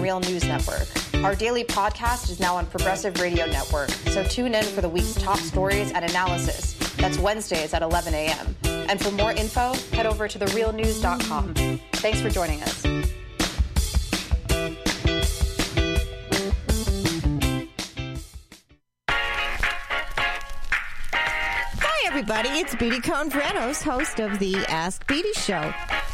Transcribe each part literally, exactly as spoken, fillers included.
Real News Network. Our daily podcast is now on Progressive Radio Network, so tune in for the week's top stories and analysis. That's Wednesdays at eleven a.m. And for more info, head over to the real news dot com. Thanks for joining us. Hi, everybody. It's Beatty Cohn-Vretos, host of the Ask Beatty Show.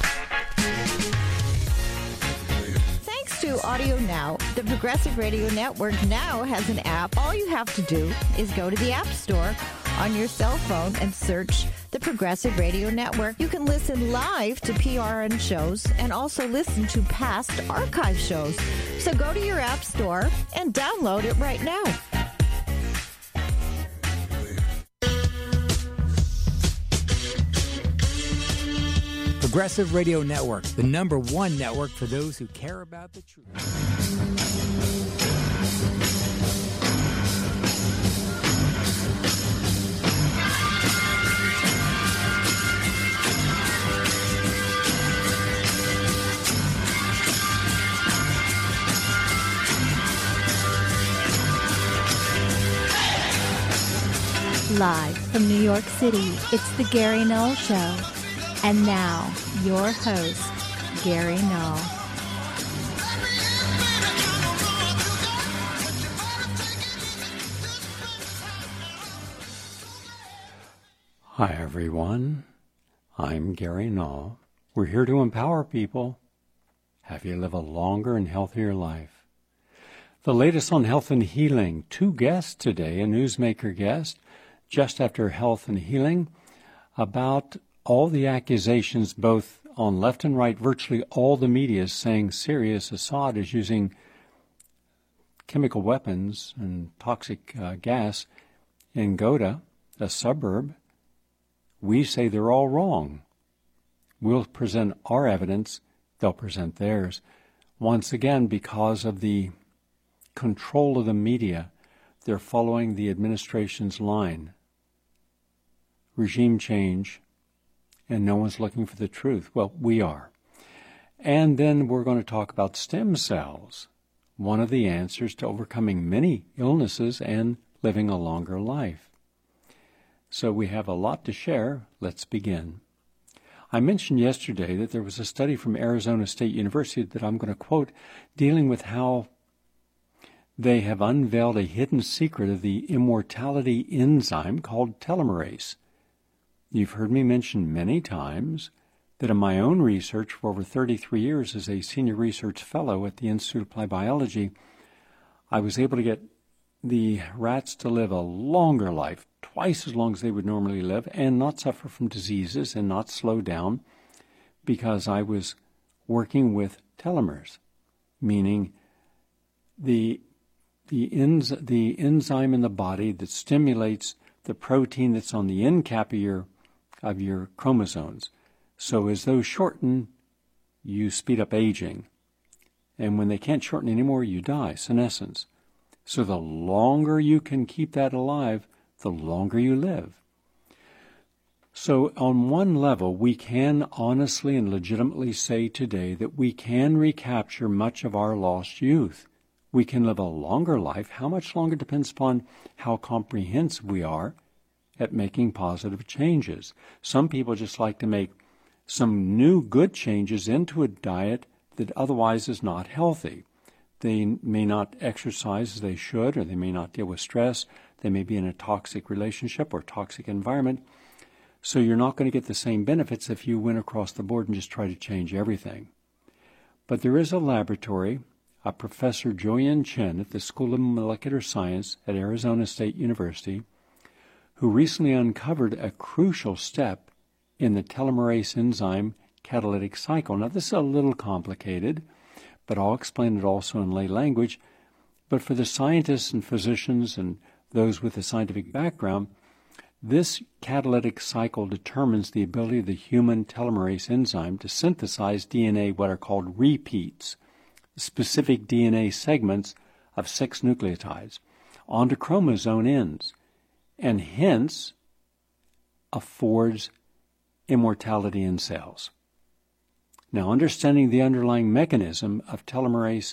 Thanks to Audio Now, the Progressive Radio Network now has an app. All you have to do is go to the App Store on your cell phone and search the Progressive Radio Network. You can listen live to P R N shows and also listen to past archive shows. So go to your App Store and download it right now. Progressive Radio Network, the number one network for those who care about the truth. Live from New York City, it's the Gary Null Show. And now, your host, Gary Null. Hi, everyone. I'm Gary Null. We're here to empower people, have you live a longer and healthier life. The latest on health and healing. Two guests today, a newsmaker guest, just after health and healing, about all the accusations, both on left and right, virtually all the media is saying Syria's Assad is using chemical weapons and toxic uh, gas in Ghouta, a suburb. We say they're all wrong. We'll present our evidence, they'll present theirs. Once again, because of the control of the media, they're following the administration's line. Regime change, and no one's looking for the truth. Well, we are. And then we're going to talk about stem cells, one of the answers to overcoming many illnesses and living a longer life. So we have a lot to share. Let's begin. I mentioned yesterday that there was a study from Arizona State University that I'm going to quote, dealing with how they have unveiled a hidden secret of the immortality enzyme called telomerase. You've heard me mention many times that in my own research for over thirty-three years as a senior research fellow at the Institute of Applied Biology, I was able to get the rats to live a longer life, twice as long as they would normally live, and not suffer from diseases and not slow down, because I was working with telomeres, meaning the the, enz- the enzyme in the body that stimulates the protein that's on the end cap of your of your chromosomes. So as those shorten, you speed up aging. And when they can't shorten anymore, you die, senescence. So the longer you can keep that alive, the longer you live. So on one level, we can honestly and legitimately say today that we can recapture much of our lost youth. We can live a longer life. How much longer depends upon how comprehensive we are at making positive changes. Some people just like to make some new good changes into a diet that otherwise is not healthy. They may not exercise as they should, or they may not deal with stress. They may be in a toxic relationship or toxic environment. So you're not going to get the same benefits if you went across the board and just try to change everything. But there is a laboratory, a Professor Joanne Chen at the School of Molecular Science at Arizona State University, who recently uncovered a crucial step in the telomerase enzyme catalytic cycle. Now, this is a little complicated, but I'll explain it also in lay language. But for the scientists and physicians and those with a scientific background, this catalytic cycle determines the ability of the human telomerase enzyme to synthesize D N A, what are called repeats, specific D N A segments of six nucleotides, onto chromosome ends, and hence affords immortality in cells. Now, understanding the underlying mechanism of telomerase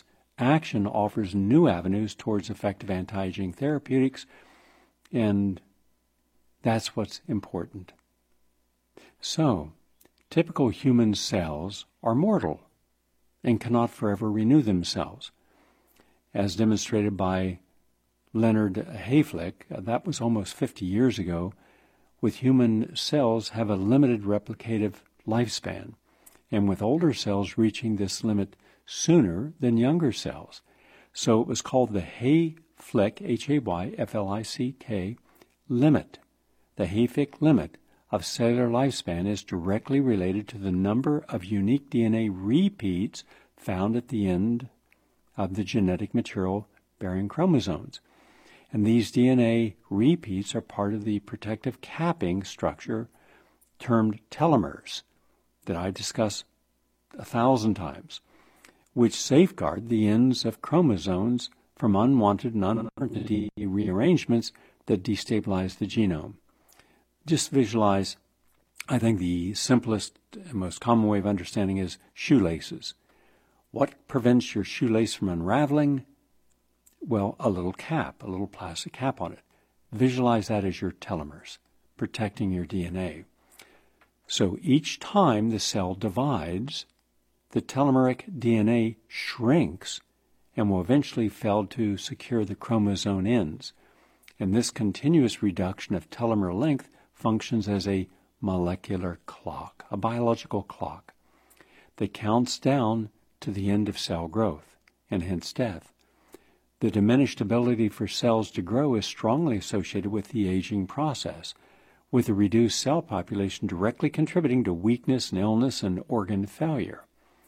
action offers new avenues towards effective anti-aging therapeutics, and that's what's important. So, typical human cells are mortal and cannot forever renew themselves. As demonstrated by Leonard Hayflick, that was almost fifty years ago, with human cells have a limited replicative lifespan, and with older cells reaching this limit sooner than younger cells. So it was called the Hayflick, H A Y F L I C K, limit. The Hayflick limit of cellular lifespan is directly related to the number of unique D N A repeats found at the end of the genetic material bearing chromosomes. And these D N A repeats are part of the protective capping structure termed telomeres that I discuss a thousand times, which safeguard the ends of chromosomes from unwanted and unwanted rearrangements that destabilize the genome. Just visualize, I think the simplest and most common way of understanding is shoelaces. What prevents your shoelace from unraveling? Well, a little cap, a little plastic cap on it. Visualize that as your telomeres, protecting your D N A. So each time the cell divides, the telomeric D N A shrinks and will eventually fail to secure the chromosome ends. And this continuous reduction of telomere length functions as a molecular clock, a biological clock, that counts down to the end of cell growth and hence death. The diminished ability for cells to grow is strongly associated with the aging process, with the reduced cell population directly contributing to weakness and illness and organ failure.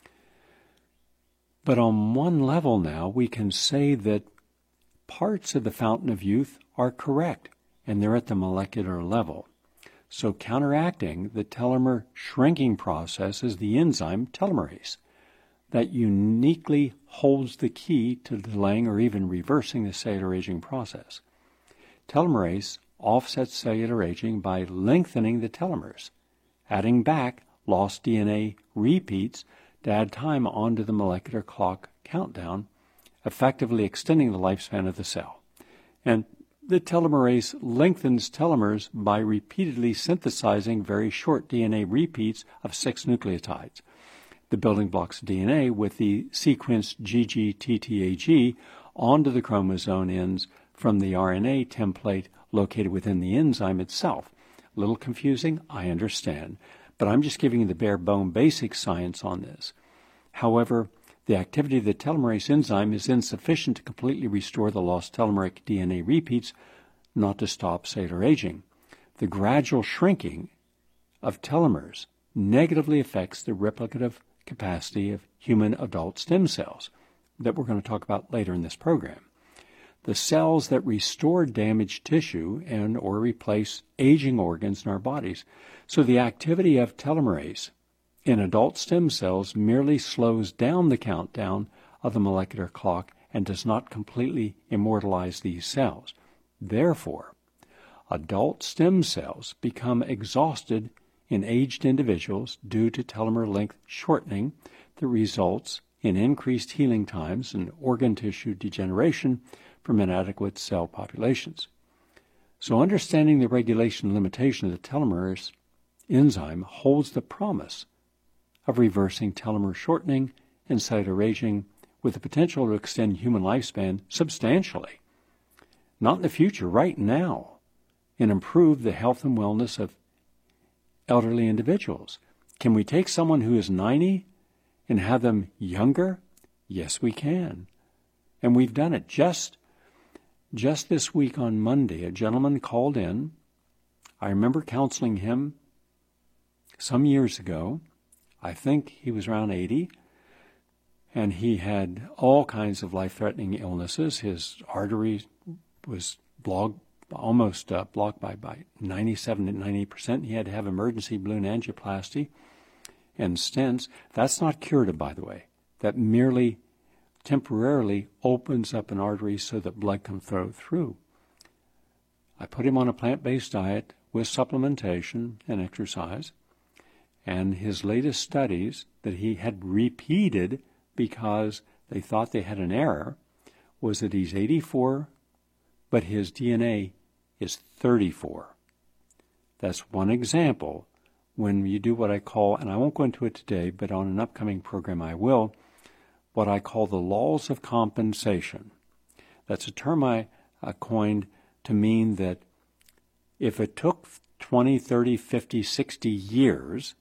But on one level now, we can say that parts of the fountain of youth are correct, and they're at the molecular level. So counteracting the telomere shrinking process is the enzyme telomerase that uniquely holds the key to delaying or even reversing the cellular aging process. Telomerase offsets cellular aging by lengthening the telomeres, adding back lost D N A repeats to add time onto the molecular clock countdown, effectively extending the lifespan of the cell. And the telomerase lengthens telomeres by repeatedly synthesizing very short D N A repeats of six nucleotides, the building blocks of D N A, with the sequenced G G T T A G onto the chromosome ends from the R N A template located within the enzyme itself. A little confusing, I understand, but I'm just giving you the bare bone basic science on this. However, the activity of the telomerase enzyme is insufficient to completely restore the lost telomeric D N A repeats, not to stop cellular aging. The gradual shrinking of telomeres negatively affects the replicative capacity of human adult stem cells that we're going to talk about later in this program. The cells that restore damaged tissue and or replace aging organs in our bodies. So the activity of telomerase in adult stem cells merely slows down the countdown of the molecular clock and does not completely immortalize these cells. Therefore, adult stem cells become exhausted in aged individuals due to telomere length shortening that results in increased healing times and organ tissue degeneration from inadequate cell populations. So understanding the regulation and limitation of the telomerase enzyme holds the promise of reversing telomere shortening and cellular aging with the potential to extend human lifespan substantially. Not in the future, right now, and improve the health and wellness of elderly individuals. Can we take someone who is ninety and have them younger? Yes, we can. And we've done it. Just, just this week on Monday, a gentleman called in. I remember counseling him some years ago. I think he was around eighty, and he had all kinds of life-threatening illnesses. His artery was blocked, almost uh, blocked by, by ninety-seven to ninety percent. He had to have emergency balloon angioplasty and stents. That's not curative, by the way. That merely temporarily opens up an artery so that blood can flow through. I put him on a plant-based diet with supplementation and exercise, and his latest studies that he had repeated because they thought they had an error was that he's eighty-four, but his D N A is thirty-four. That's one example when you do what I call, and I won't go into it today, but on an upcoming program I will, what I call the laws of compensation. That's a term I uh, coined to mean that if it took twenty, thirty, fifty, sixty years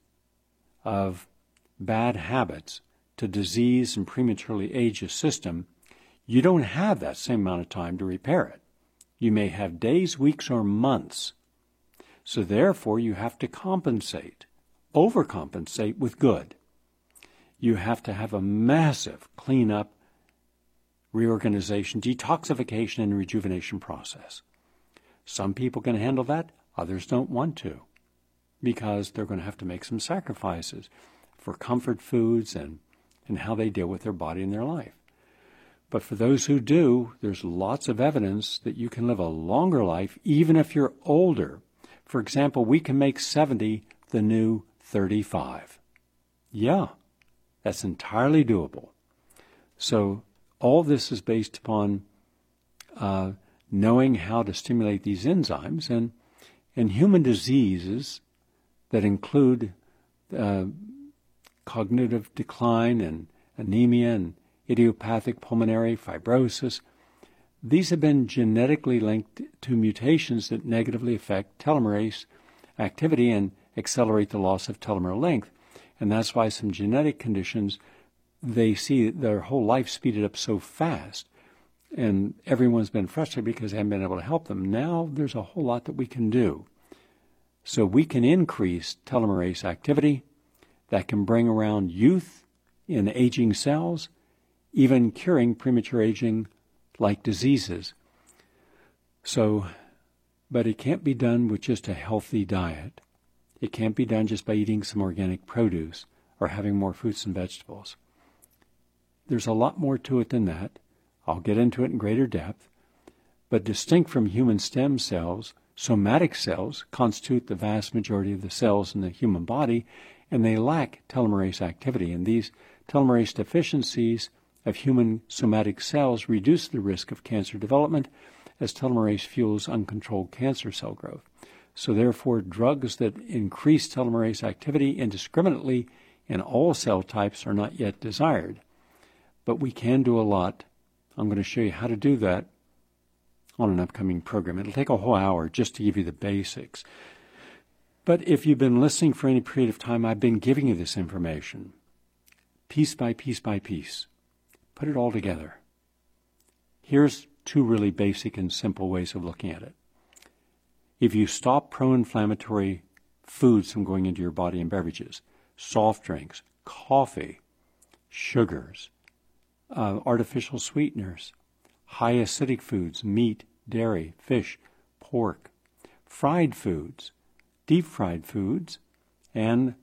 of bad habits to disease and prematurely age a system, you don't have that same amount of time to repair it. You may have days, weeks, or months. So therefore, you have to compensate, overcompensate with good. You have to have a massive cleanup, reorganization, detoxification, and rejuvenation process. Some people can handle that, others don't want to, because they're going to have to make some sacrifices for comfort foods and, and how they deal with their body and their life. But for those who do, there's lots of evidence that you can live a longer life even if you're older. For example, we can make seventy the new thirty-five. Yeah, that's entirely doable. So all this is based upon uh, knowing how to stimulate these enzymes. And in human diseases that include uh, cognitive decline and anemia and idiopathic pulmonary fibrosis, these have been genetically linked to mutations that negatively affect telomerase activity and accelerate the loss of telomere length. And that's why some genetic conditions, they see their whole life speeded up so fast, and everyone's been frustrated because they haven't been able to help them. Now there's a whole lot that we can do. So we can increase telomerase activity that can bring around youth in aging cells, even curing premature aging like diseases. So, but it can't be done with just a healthy diet. It can't be done just by eating some organic produce or having more fruits and vegetables. There's a lot more to it than that. I'll get into it in greater depth. But distinct from human stem cells, somatic cells constitute the vast majority of the cells in the human body, and they lack telomerase activity. And these telomerase deficiencies of human somatic cells reduce the risk of cancer development as telomerase fuels uncontrolled cancer cell growth. So therefore, drugs that increase telomerase activity indiscriminately in all cell types are not yet desired. But we can do a lot. I'm going to show you how to do that on an upcoming program. It'll take a whole hour just to give you the basics. But if you've been listening for any period of time, I've been giving you this information, piece by piece by piece. Put it all together. Here's two really basic and simple ways of looking at it. If you stop pro-inflammatory foods from going into your body and beverages, soft drinks, coffee, sugars, uh, artificial sweeteners, high acidic foods, meat, dairy, fish, pork, fried foods, deep fried foods, and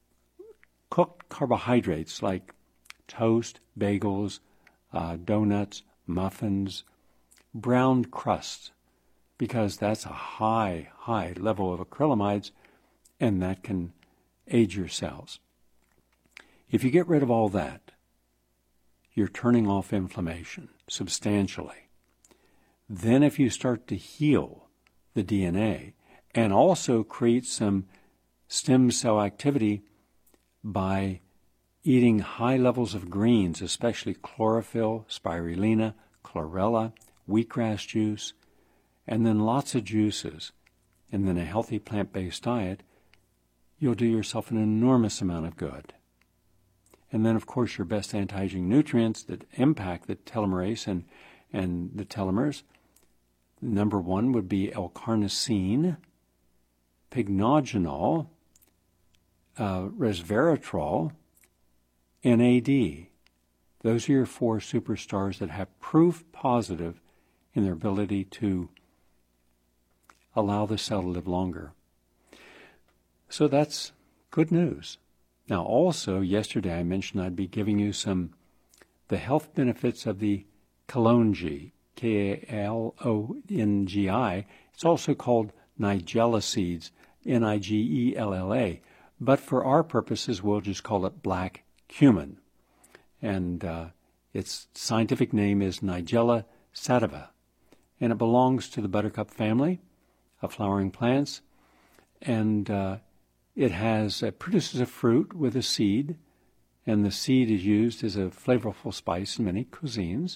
cooked carbohydrates like toast, bagels, uh, donuts, muffins, browned crusts, because that's a high, high level of acrylamides, and that can age your cells. If you get rid of all that, you're turning off inflammation substantially. Then if you start to heal the D N A and also create some stem cell activity by eating high levels of greens, especially chlorophyll, spirulina, chlorella, wheatgrass juice, and then lots of juices, and then a healthy plant-based diet, you'll do yourself an enormous amount of good. And then, of course, your best anti-aging nutrients that impact the telomerase and, and the telomeres. Number one would be L-carnosine, pycnogenol, uh, resveratrol, N A D. Those are your four superstars that have proof positive in their ability to allow the cell to live longer. So that's good news. Now also, yesterday I mentioned I'd be giving you some, the health benefits of the Kalonji, K A L O N G I. It's also called Nigella seeds, N I G E L L A. But for our purposes, we'll just call it black cumin. And uh, Its scientific name is Nigella sativa, and it belongs to the buttercup family of flowering plants, and uh, it has it produces a fruit with a seed, and the seed is used as a flavorful spice in many cuisines.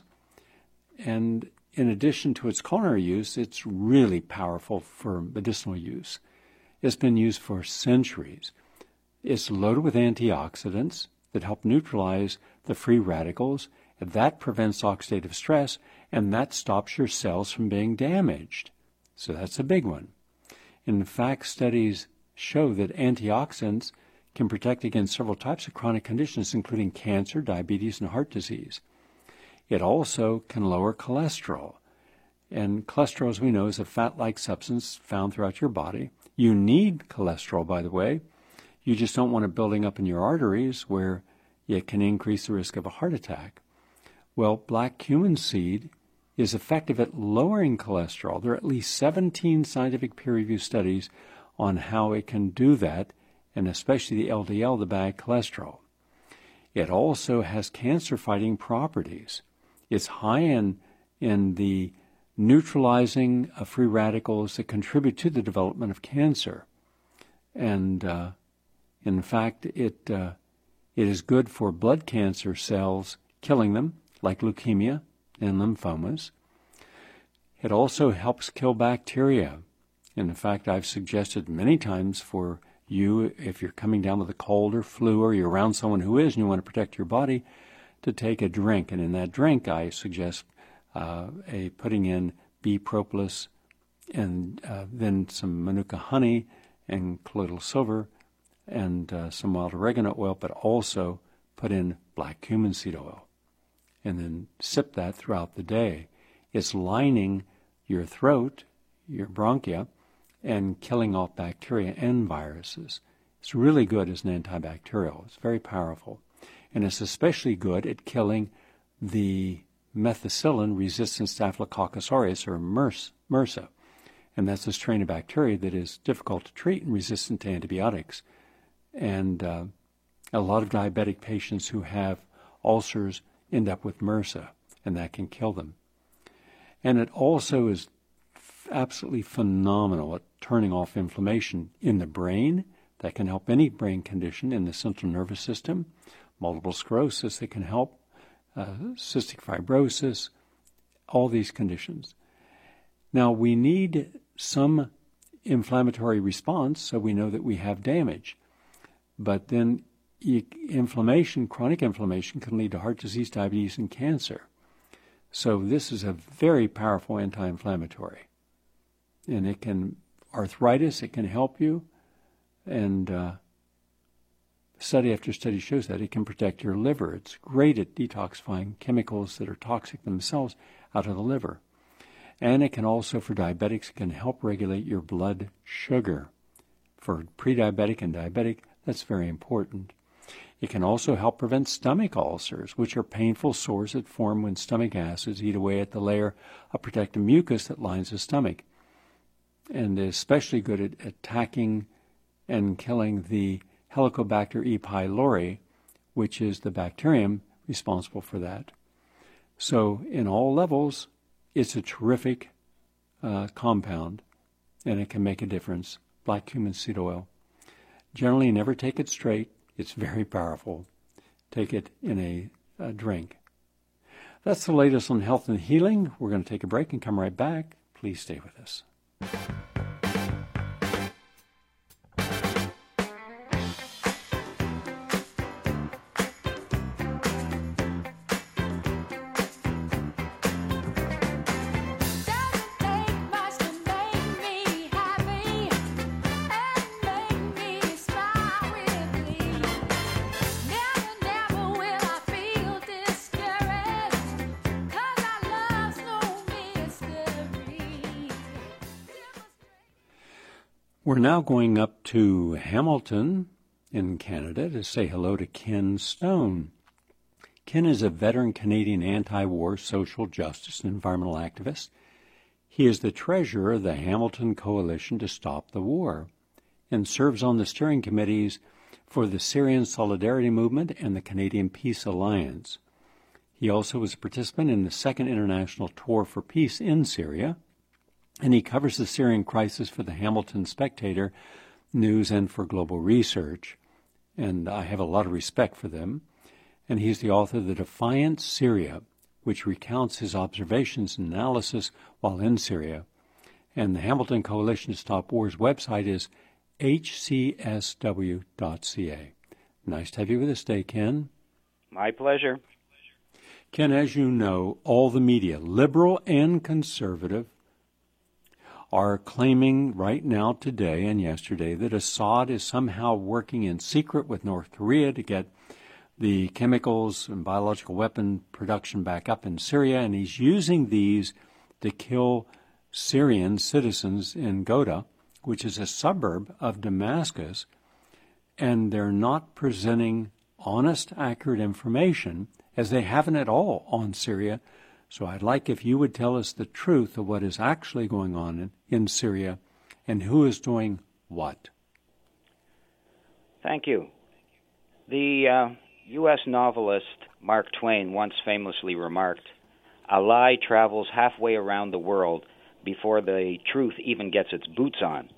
And in addition to its culinary use, it's really powerful for medicinal use. It's been used for centuries. It's loaded with antioxidants that help neutralize the free radicals, and that prevents oxidative stress, and that stops your cells from being damaged. So that's a big one. In fact, studies show that antioxidants can protect against several types of chronic conditions, including cancer, diabetes, and heart disease. It also can lower cholesterol. And cholesterol, as we know, is a fat-like substance found throughout your body. You need cholesterol, by the way. You just don't want it building up in your arteries where it can increase the risk of a heart attack. Well, black cumin seed is effective at lowering cholesterol. There are at least seventeen scientific peer-reviewed studies on how it can do that, and especially the L D L, the bad cholesterol. It also has cancer-fighting properties. It's high in, in the neutralizing of free radicals that contribute to the development of cancer. And uh, in fact, it uh, it is good for blood cancer cells, killing them, like leukemia and lymphomas. It also helps kill bacteria. In fact, I've suggested many times for you, if you're coming down with a cold or flu, or you're around someone who is and you want to protect your body, to take a drink. And in that drink, I suggest uh, a putting in bee propolis and uh, then some manuka honey and colloidal silver and uh, some wild oregano oil, but also put in black cumin seed oil. And then sip that throughout the day. It's lining your throat, your bronchia, and killing off bacteria and viruses. It's really good as an antibacterial. It's very powerful. And it's especially good at killing the methicillin-resistant Staphylococcus aureus, or MRSA. And that's a strain of bacteria that is difficult to treat and resistant to antibiotics. And uh, a lot of diabetic patients who have ulcers end up with MRSA, and that can kill them. And it also is f- absolutely phenomenal at turning off inflammation in the brain. That can help any brain condition in the central nervous system. Multiple sclerosis, that can help, uh, cystic fibrosis, all these conditions. Now, we need some inflammatory response so we know that we have damage. But then inflammation, chronic inflammation, can lead to heart disease, diabetes, and cancer. So this is a very powerful anti-inflammatory. And it can, arthritis, it can help you. And uh, study after study shows that it can protect your liver. It's great at detoxifying chemicals that are toxic themselves out of the liver. And it can also, for diabetics, it can help regulate your blood sugar. For pre-diabetic and diabetic, that's very important. It can also help prevent stomach ulcers, which are painful sores that form when stomach acids eat away at the layer of protective mucus that lines the stomach. And is especially good at attacking and killing the Helicobacter e. pylori, which is the bacterium responsible for that. So in all levels, it's a terrific uh, compound, and it can make a difference. Black cumin seed oil. Generally, never take it straight. It's very powerful. Take it in a, a drink. That's the latest on health and healing. We're going to take a break and come right back. Please stay with us. We're now going up to Hamilton in Canada to say hello to Ken Stone. Ken is a veteran Canadian anti-war social justice and environmental activist. He is the treasurer of the Hamilton Coalition to Stop the War and serves on the steering committees for the Syrian Solidarity Movement and the Canadian Peace Alliance. He also was a participant in the Second International Tour for Peace in Syria, and he covers the Syrian crisis for the Hamilton Spectator News and for Global Research, and I have a lot of respect for them. And he's the author of The Defiant Syria, which recounts his observations and analysis while in Syria. And the Hamilton Coalition to Stop War's website is h c s w dot c a. Nice to have you with us today, Ken. My pleasure. Ken, as you know, all the media, liberal and conservative, are claiming right now, today and yesterday, that Assad is somehow working in secret with North Korea to get the chemicals and biological weapon production back up in Syria, and he's using these to kill Syrian citizens in Ghouta, which is a suburb of Damascus, and they're not presenting honest, accurate information, as they haven't at all on Syria. So I'd like if you would tell us the truth of what is actually going on in, in Syria and who is doing what. Thank you. The uh, U S novelist Mark Twain once famously remarked, "A lie travels halfway around the world before the truth even gets its boots on."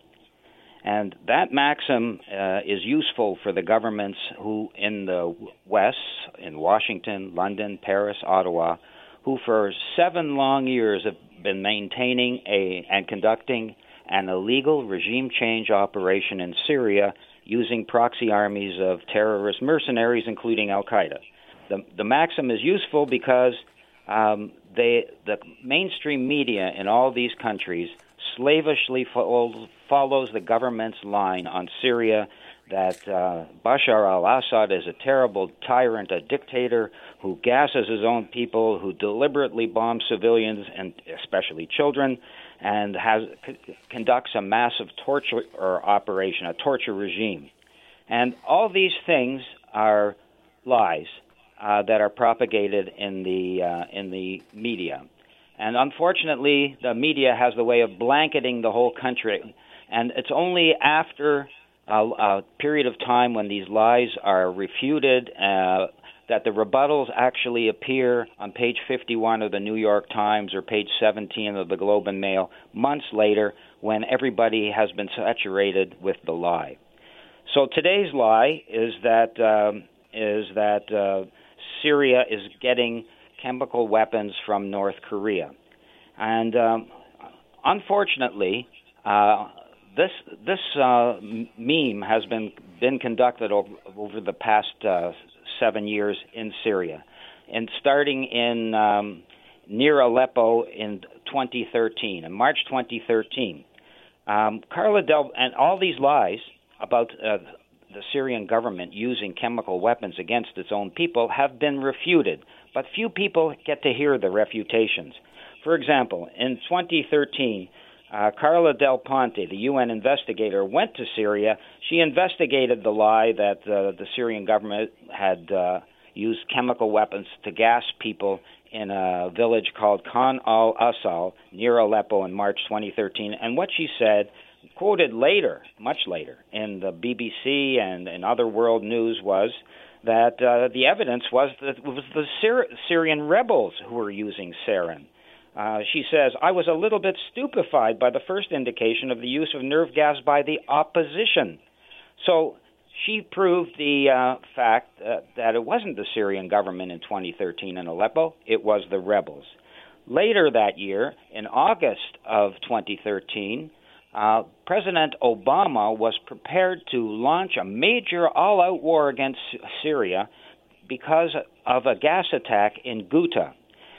And that maxim uh, is useful for the governments who in the West, in Washington, London, Paris, Ottawa, who for seven long years have been maintaining a and conducting an illegal regime change operation in Syria using proxy armies of terrorist mercenaries, including Al-Qaeda. The, the maxim is useful because um, they, the mainstream media in all these countries slavishly follows, follows the government's line on Syria that uh, Bashar al-Assad is a terrible tyrant, a dictator who gasses his own people, who deliberately bombs civilians, and especially children, and has c- conducts a massive torture or operation, a torture regime. And all these things are lies uh, that are propagated in the uh, in the media. And unfortunately, the media has the way of blanketing the whole country. And it's only after a, a period of time when these lies are refuted uh, that the rebuttals actually appear on page fifty-one of the New York Times or page seventeen of the Globe and Mail months later, when everybody has been saturated with the lie. So today's lie is that um, is that uh, Syria is getting chemical weapons from North Korea, and um, unfortunately, uh, this this uh, meme has been been conducted over, over the past uh, seven years in Syria, and starting in um, near Aleppo in twenty thirteen, in March twenty thirteen, um, Carla Del and all these lies about uh, the Syrian government using chemical weapons against its own people have been refuted, but few people get to hear the refutations. For example, in twenty thirteen, uh, Carla Del Ponte, the U N investigator, went to Syria. She investigated the lie that uh, the Syrian government had uh, used chemical weapons to gas people in a village called Khan al-Assal near Aleppo in March twenty thirteen. And what she said, quoted later, much later, in the B B C and in other world news, was that uh, the evidence was that it was the Syri- Syrian rebels who were using sarin. Uh, she says, "I was a little bit stupefied by the first indication of the use of nerve gas by the opposition." So she proved the uh, fact uh, that it wasn't the Syrian government in twenty thirteen in Aleppo, it was the rebels. Later that year, in August of twenty thirteen, Uh, President Obama was prepared to launch a major all-out war against Syria because of a gas attack in Ghouta.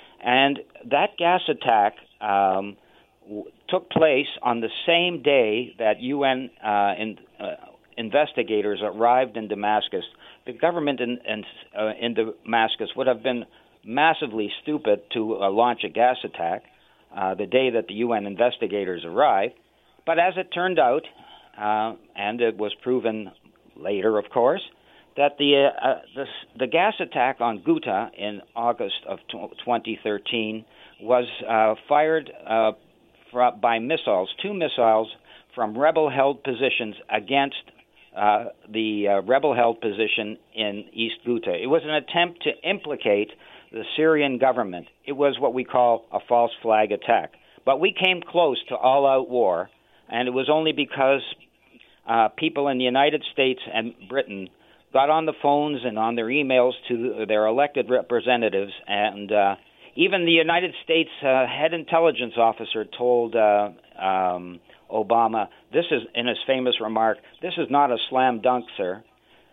And that gas attack um, w- took place on the same day that U N uh, in, uh, investigators arrived in Damascus. The government in, in, uh, in Damascus would have been massively stupid to uh, launch a gas attack uh, the day that the U N investigators arrived. But as it turned out, uh, and it was proven later, of course, that the, uh, the the gas attack on Ghouta in August of twenty thirteen was uh, fired uh, for, by missiles, two missiles from rebel-held positions against uh, the uh, rebel-held position in East Ghouta. It was an attempt to implicate the Syrian government. It was what we call a false flag attack. But we came close to all-out war, and it was only because uh, people in the United States and Britain got on the phones and on their emails to their elected representatives, and uh, even the United States uh, head intelligence officer told uh, um, Obama, this is, in his famous remark, this is not a slam dunk, sir.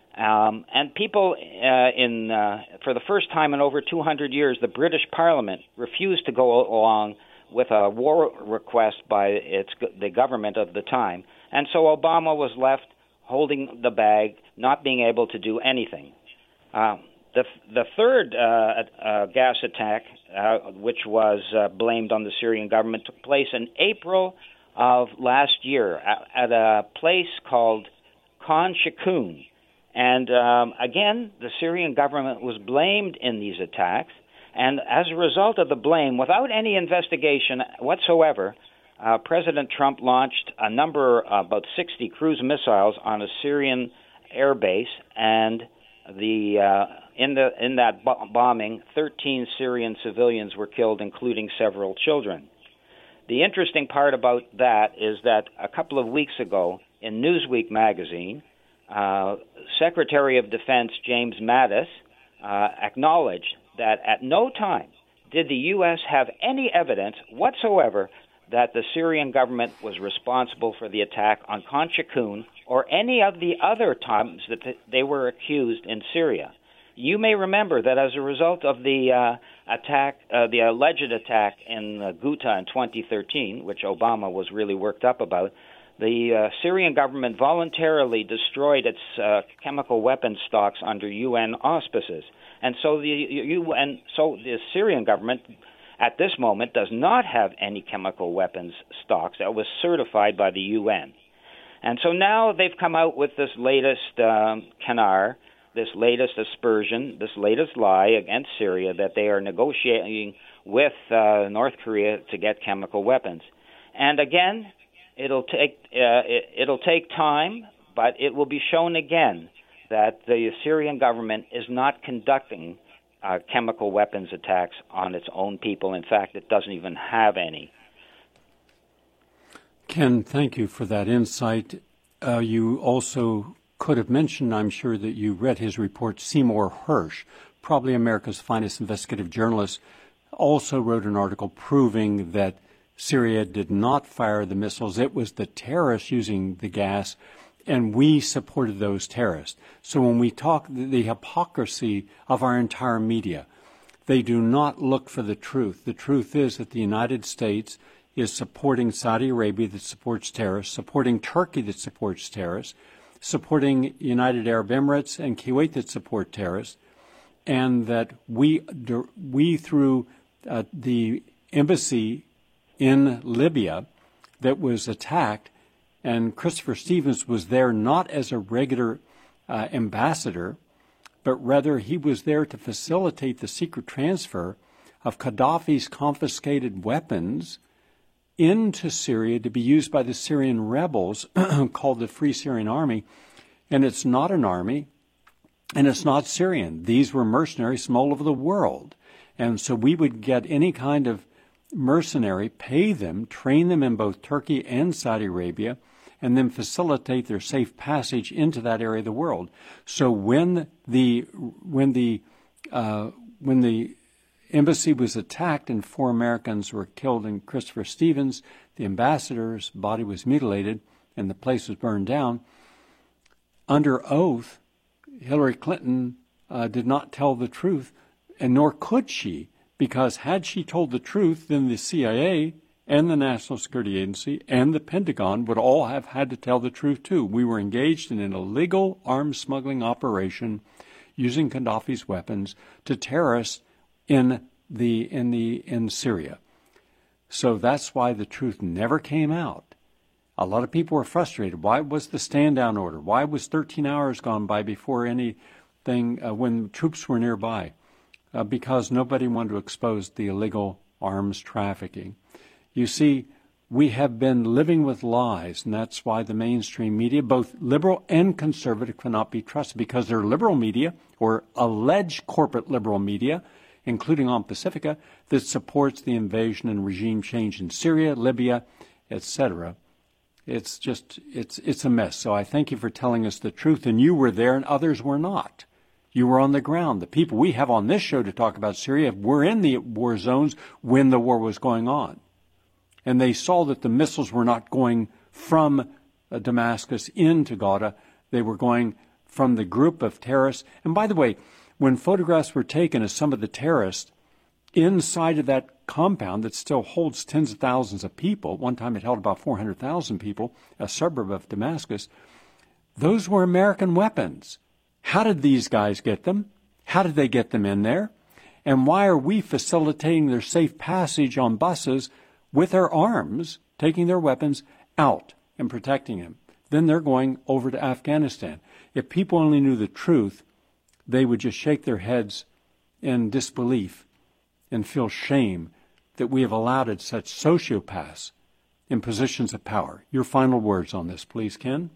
Um, and people, uh, in uh, for the first time in over two hundred years, the British Parliament refused to go along with a war request by its the government of the time. And so Obama was left holding the bag, not being able to do anything. Uh, the the third uh, uh, gas attack, uh, which was uh, blamed on the Syrian government, took place in April of last year at, at a place called Khan Shaykhun. And um, again, the Syrian government was blamed in these attacks. And as a result of the blame, without any investigation whatsoever, uh, President Trump launched a number, uh, about sixty cruise missiles on a Syrian air base. And the uh, in the in that bo- bombing, thirteen Syrian civilians were killed, including several children. The interesting part about that is that a couple of weeks ago in Newsweek magazine, uh, Secretary of Defense James Mattis uh, acknowledged that at no time did the U S have any evidence whatsoever that the Syrian government was responsible for the attack on Khan Shaykhun or any of the other times that they were accused in Syria. You may remember that as a result of the uh, attack, uh, the alleged attack in uh, Ghouta in twenty thirteen, which Obama was really worked up about, the uh, Syrian government voluntarily destroyed its uh, chemical weapons stocks under U N auspices. And so the U N, so the Syrian government at this moment does not have any chemical weapons stocks that was certified by the U N. And so now they've come out with this latest um, canar, this latest aspersion, this latest lie against Syria that they are negotiating with uh, North Korea to get chemical weapons. And again, it'll take uh, it, it'll take time, but it will be shown again that the Syrian government is not conducting uh, chemical weapons attacks on its own people. In fact, it doesn't even have any. Ken, thank you for that insight. Uh, you also could have mentioned, I'm sure that you read his report, Seymour Hersh, probably America's finest investigative journalist, also wrote an article proving that Syria did not fire the missiles. It was the terrorists using the gas, and we supported those terrorists. So when we talk the hypocrisy of our entire media, they do not look for the truth. The truth is that the United States is supporting Saudi Arabia that supports terrorists, supporting Turkey that supports terrorists, supporting United Arab Emirates and Kuwait that support terrorists, and that we, we through uh, the embassy in Libya that was attacked, and Christopher Stevens was there not as a regular uh, ambassador, but rather he was there to facilitate the secret transfer of Gaddafi's confiscated weapons into Syria to be used by the Syrian rebels called the Free Syrian Army. And it's not an army, and it's not Syrian. These were mercenaries from all over the world. And so we would get any kind of mercenary, pay them, train them in both Turkey and Saudi Arabia, and then facilitate their safe passage into that area of the world. So when the when the uh, when the embassy was attacked and four Americans were killed, and Christopher Stevens, the ambassador's body was mutilated, and the place was burned down, under oath, Hillary Clinton uh, did not tell the truth, and nor could she, because had she told the truth, then the C I A and the National Security Agency and the Pentagon would all have had to tell the truth too. We were engaged in an illegal arms smuggling operation using Gaddafi's weapons to terrorists in the in the in Syria. So that's why the truth never came out. A lot of people were frustrated. Why was the stand-down order? Why was thirteen hours gone by before anything uh, when troops were nearby? Uh, because nobody wanted to expose the illegal arms trafficking. You see, we have been living with lies, and that's why the mainstream media, both liberal and conservative, cannot be trusted, because they're liberal media, or alleged corporate liberal media, including on Pacifica, that supports the invasion and regime change in Syria, Libya, et cetera. It's just, it's, it's a mess. So I thank you for telling us the truth, and you were there and others were not. You were on the ground. The people we have on this show to talk about Syria were in the war zones when the war was going on. And they saw that the missiles were not going from uh, Damascus into Ghouta. They were going from the group of terrorists. And by the way, when photographs were taken of some of the terrorists inside of that compound that still holds tens of thousands of people, at one time it held about four hundred thousand people, a suburb of Damascus, those were American weapons. How did these guys get them? How did they get them in there? And why are we facilitating their safe passage on buses with our arms, taking their weapons out and protecting them? Then they're going over to Afghanistan. If people only knew the truth, they would just shake their heads in disbelief and feel shame that we have allowed such sociopaths in positions of power. Your final words on this, please, Ken.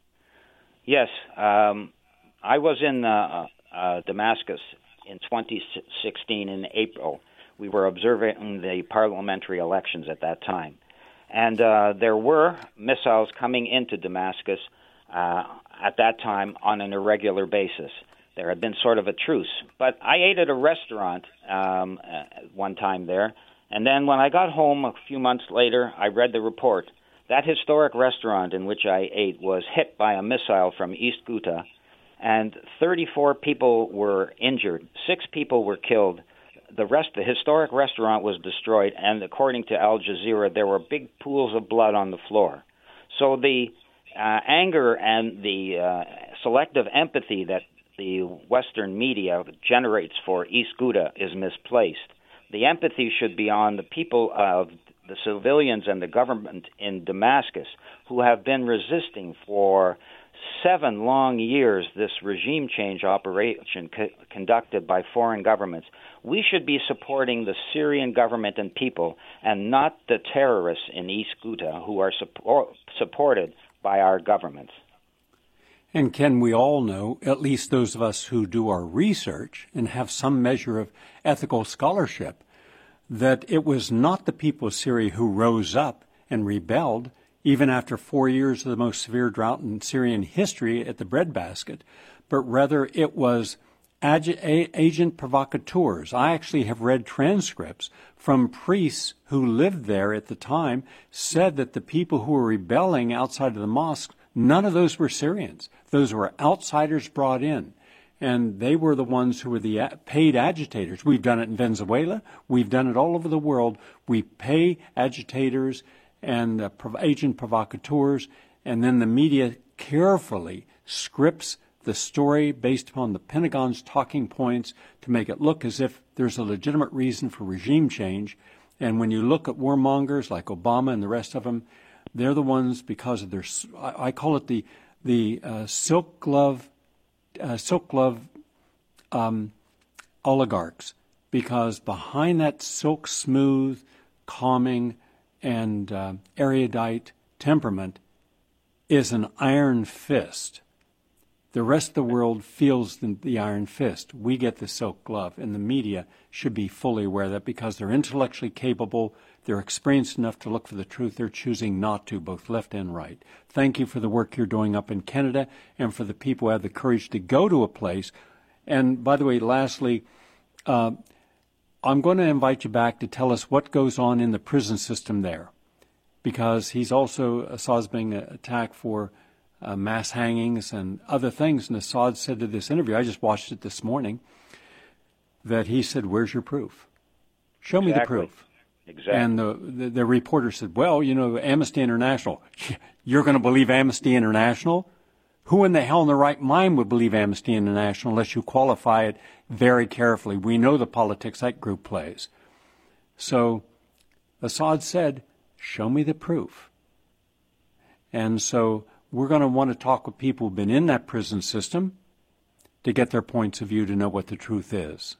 Yes. Um, I was in uh, uh, Damascus in twenty sixteen in April. We were observing the parliamentary elections at that time. And uh, there were missiles coming into Damascus uh, at that time on an irregular basis. There had been sort of a truce. But I ate at a restaurant um, uh, one time there, and then when I got home a few months later, I read the report. That historic restaurant in which I ate was hit by a missile from East Ghouta, and thirty-four people were injured. Six people were killed. The rest, the historic restaurant was destroyed, and according to Al Jazeera, there were big pools of blood on the floor. So the uh, anger and the uh, selective empathy that the Western media generates for East Ghouta is misplaced. The empathy should be on the people of the civilians and the government in Damascus who have been resisting for seven long years this regime change operation co- conducted by foreign governments. We should be supporting the Syrian government and people and not the terrorists in East Ghouta who are support- supported by our governments. And Ken, we all know, at least those of us who do our research and have some measure of ethical scholarship, that it was not the people of Syria who rose up and rebelled, even after four years of the most severe drought in Syrian history at the breadbasket, but rather it was ag- agent provocateurs. I actually have read transcripts from priests who lived there at the time, said that the people who were rebelling outside of the mosque, none of those were Syrians. Those were outsiders brought in, and they were the ones who were the paid agitators. We've done it in Venezuela. We've done it all over the world. We pay agitators and uh, agent provocateurs, and then the media carefully scripts the story based upon the Pentagon's talking points to make it look as if there's a legitimate reason for regime change. And when you look at warmongers like Obama and the rest of them, they're the ones because of their, I call it the the uh, silk glove, uh, silk glove um, oligarchs, because behind that silk smooth, calming, and uh, erudite temperament is an iron fist. The rest of the world feels the, the iron fist. We get the silk glove, and the media should be fully aware of that because they're intellectually capable, they're experienced enough to look for the truth. They're choosing not to, both left and right. Thank you for the work you're doing up in Canada and for the people who have the courage to go to a place. And by the way, lastly, uh, I'm going to invite you back to tell us what goes on in the prison system there, because he's also, Assad's being attacked for uh, mass hangings and other things. And Assad said to this interview, I just watched it this morning, that he said, where's your proof? Show exactly. me the proof. Exactly. And the, the, the reporter said, well, you know, Amnesty International. You're going to believe Amnesty International? Who in the hell in their right mind would believe Amnesty International unless you qualify it very carefully? We know the politics that group plays. So Assad said, show me the proof. And so we're going to want to talk with people who've been in that prison system to get their points of view to know what the truth is.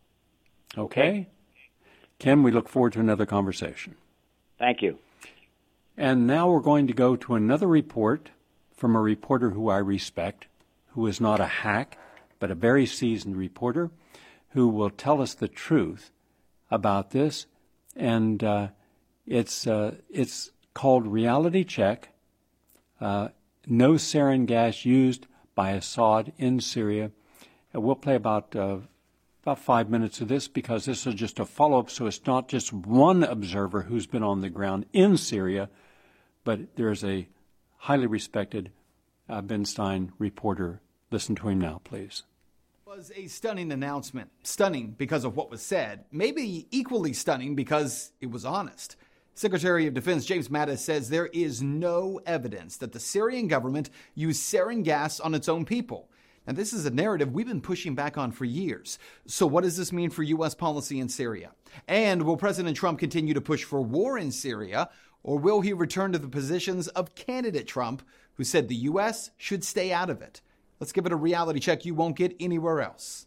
Okay? Ken, we look forward to another conversation. Thank you. And now we're going to go to another report from a reporter who I respect, who is not a hack, but a very seasoned reporter, who will tell us the truth about this. And uh, it's uh, it's called Reality Check. Uh, no sarin gas used by Assad in Syria. And we'll play about uh, about five minutes of this because this is just a follow-up, so it's not just one observer who's been on the ground in Syria, but there's a highly respected uh, Ben Stein reporter. Listen to him now, please. It was a stunning announcement. Stunning because of what was said. Maybe equally stunning because it was honest. Secretary of Defense James Mattis says there is no evidence that the Syrian government used sarin gas on its own people. Now, this is a narrative we've been pushing back on for years. So what does this mean for U S policy in Syria? And will President Trump continue to push for war in Syria, or will he return to the positions of candidate Trump, who said the U S should stay out of it? Let's give it a reality check you won't get anywhere else.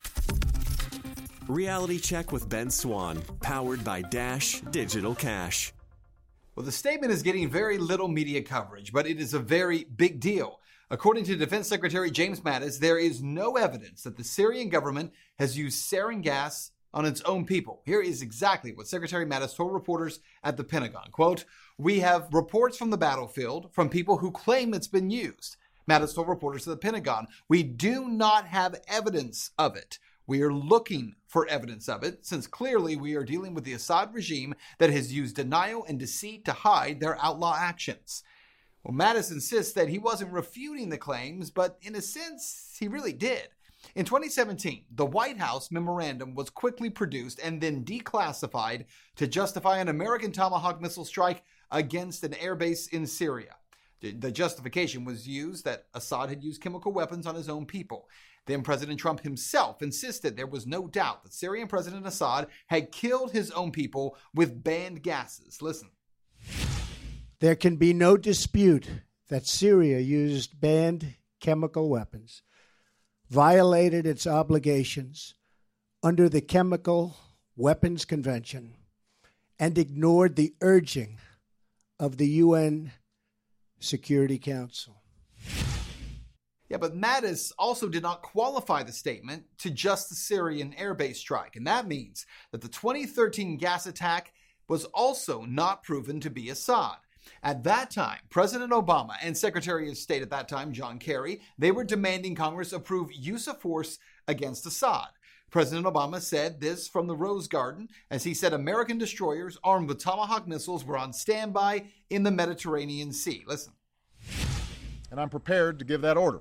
Reality Check with Ben Swan, powered by Dash Digital Cash. Well, the statement is getting very little media coverage, but it is a very big deal. According to Defense Secretary James Mattis, there is no evidence that the Syrian government has used sarin gas on its own people. Here is exactly what Secretary Mattis told reporters at the Pentagon. Quote, "We have reports from the battlefield from people who claim it's been used." Mattis told reporters at the Pentagon, "We do not have evidence of it. We are looking for evidence of it, since clearly we are dealing with the Assad regime that has used denial and deceit to hide their outlaw actions." Well, Mattis insists that he wasn't refuting the claims, but in a sense, he really did. In twenty seventeen, the White House memorandum was quickly produced and then declassified to justify an American Tomahawk missile strike against an airbase in Syria. The justification was used that Assad had used chemical weapons on his own people. Then President Trump himself insisted there was no doubt that Syrian President Assad had killed his own people with banned gases. Listen. There can be no dispute that Syria used banned chemical weapons, violated its obligations under the Chemical Weapons Convention, and ignored the urging of the U N Security Council. Yeah, but Mattis also did not qualify the statement to just the Syrian airbase strike. And that means that the twenty thirteen gas attack was also not proven to be Assad. At that time, President Obama and Secretary of State at that time, John Kerry, they were demanding Congress approve use of force against Assad. President Obama said this from the Rose Garden as he said American destroyers armed with Tomahawk missiles were on standby in the Mediterranean Sea. Listen. And I'm prepared to give that order.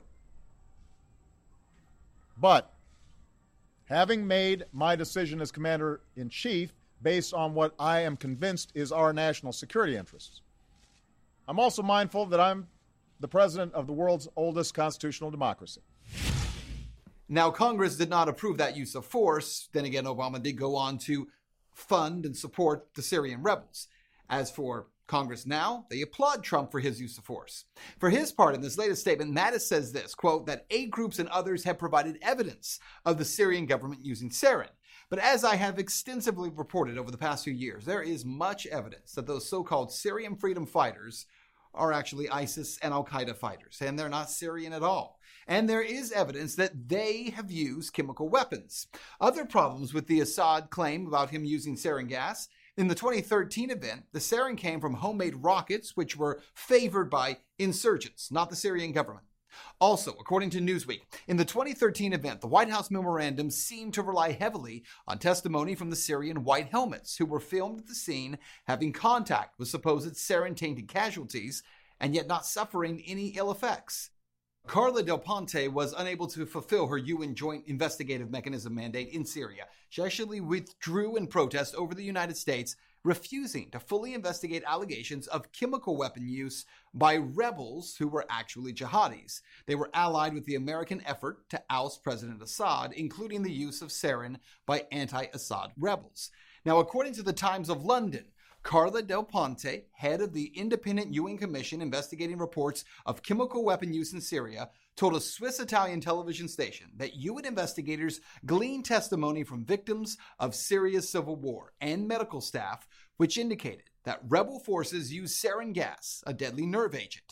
But having made my decision as Commander-in-Chief based on what I am convinced is our national security interests, I'm also mindful that I'm the president of the world's oldest constitutional democracy. Now, Congress did not approve that use of force. Then again, Obama did go on to fund and support the Syrian rebels. As for Congress now, they applaud Trump for his use of force. For his part, in this latest statement, Mattis says this, quote, that aid groups and others have provided evidence of the Syrian government using sarin. But as I have extensively reported over the past few years, there is much evidence that those so-called Syrian freedom fighters are actually ISIS and Al-Qaeda fighters, and they're not Syrian at all. And there is evidence that they have used chemical weapons. Other problems with the Assad claim about him using sarin gas: in the twenty thirteen event, the sarin came from homemade rockets, which were favored by insurgents, not the Syrian government. Also, according to Newsweek, in the twenty thirteen event, the White House memorandum seemed to rely heavily on testimony from the Syrian White Helmets, who were filmed at the scene having contact with supposed sarin-tainted casualties and yet not suffering any ill effects. Carla Del Ponte was unable to fulfill her U N Joint Investigative Mechanism mandate in Syria. She actually withdrew in protest over the United States refusing to fully investigate allegations of chemical weapon use by rebels who were actually jihadis. They were allied with the American effort to oust President Assad, including the use of sarin by anti-Assad rebels. Now, according to the Times of London, Carla Del Ponte, head of the independent U N Commission investigating reports of chemical weapon use in Syria, told a Swiss-Italian television station that U N investigators gleaned testimony from victims of Syria's civil war and medical staff, which indicated that rebel forces used sarin gas, a deadly nerve agent.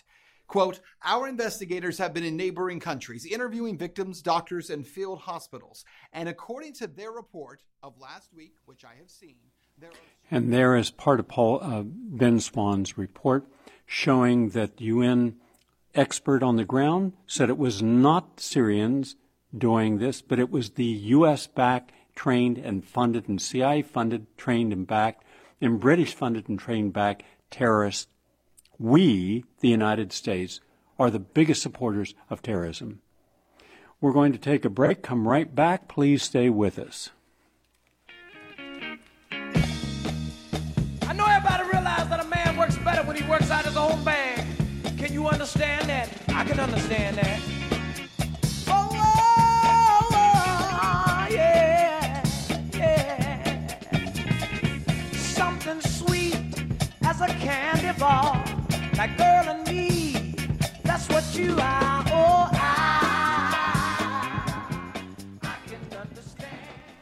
Quote, our investigators have been in neighboring countries interviewing victims, doctors, and field hospitals. And according to their report of last week, which I have seen, there are... And there is part of Paul uh, Ben Swann's report showing that U N expert on the ground said it was not Syrians doing this, but it was the U S-backed, trained and funded, and C I A-funded, trained and backed, and British-funded and trained backed terrorists. We, the United States, are the biggest supporters of terrorism. We're going to take a break, come right back. Please stay with us. I know everybody realizes that a man works better when he works out his own bag. Can you understand that? I can understand that. Oh, oh, oh, yeah, yeah. Something sweet as a candy bar. Like girl and me, that's what you are, oh, I, I can understand.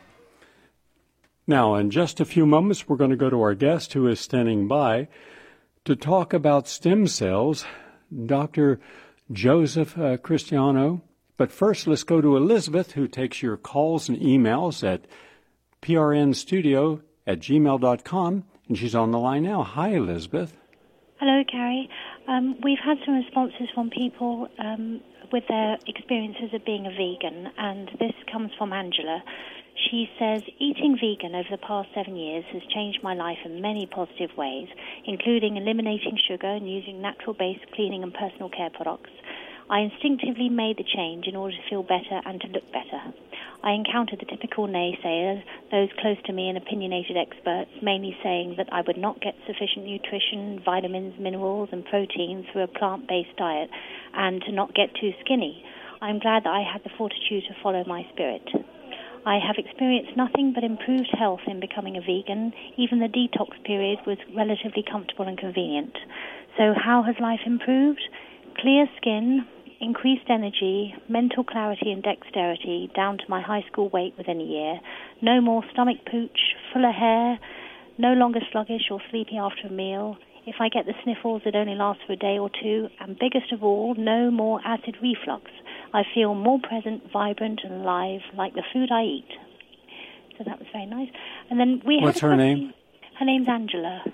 Now, in just a few moments, we're going to go to our guest who is standing by to talk about stem cells, Doctor Joseph uh, Cristiano. But first, let's go to Elizabeth, who takes your calls and emails at p r n studio at gmail dot com, and she's on the line now. Hi, Elizabeth. Hello, Gary. Um, we've had some responses from people um, with their experiences of being a vegan, and this comes from Angela. She says, eating vegan over the past seven years has changed my life in many positive ways, including eliminating sugar and using natural-based cleaning and personal care products. I instinctively made the change in order to feel better and to look better. I encountered the typical naysayers, those close to me and opinionated experts, mainly saying that I would not get sufficient nutrition, vitamins, minerals, and protein through a plant-based diet, and to not get too skinny. I'm glad that I had the fortitude to follow my spirit. I have experienced nothing but improved health in becoming a vegan. Even the detox period was relatively comfortable and convenient. So how has life improved? Clear skin, increased energy, mental clarity and dexterity down to my high school weight within a year, no more stomach pooch, fuller hair, no longer sluggish or sleepy after a meal. If I get the sniffles, it only lasts for a day or two, and biggest of all, no more acid reflux. I feel more present, vibrant and alive, like the food I eat. So that was very nice. And then we What's had her name? Her name's Angela.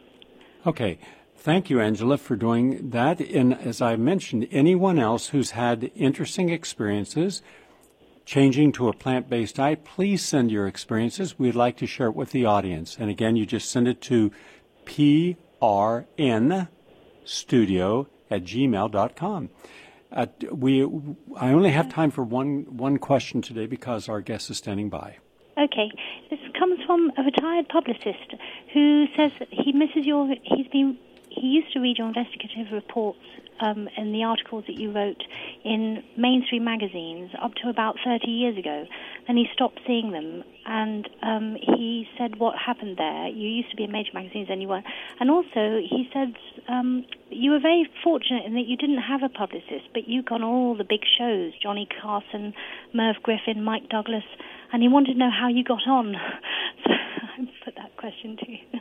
Okay. Thank you, Angela, for doing that. And as I mentioned, anyone else who's had interesting experiences changing to a plant-based diet, please send your experiences. We'd like to share it with the audience. And again, you just send it to p r n studio at gmail dot com. Uh, we, I only have time for one, one question today because our guest is standing by. Okay. This comes from a retired publicist who says that he misses your, he's been, he used to read your investigative reports um, and the articles that you wrote in mainstream magazines up to about thirty years ago, and he stopped seeing them. And um, he said what happened there. You used to be in major magazines and you weren't. And also, he said um, you were very fortunate in that you didn't have a publicist, but you got on all the big shows, Johnny Carson, Merv Griffin, Mike Douglas, and he wanted to know how you got on. So I put that question to you.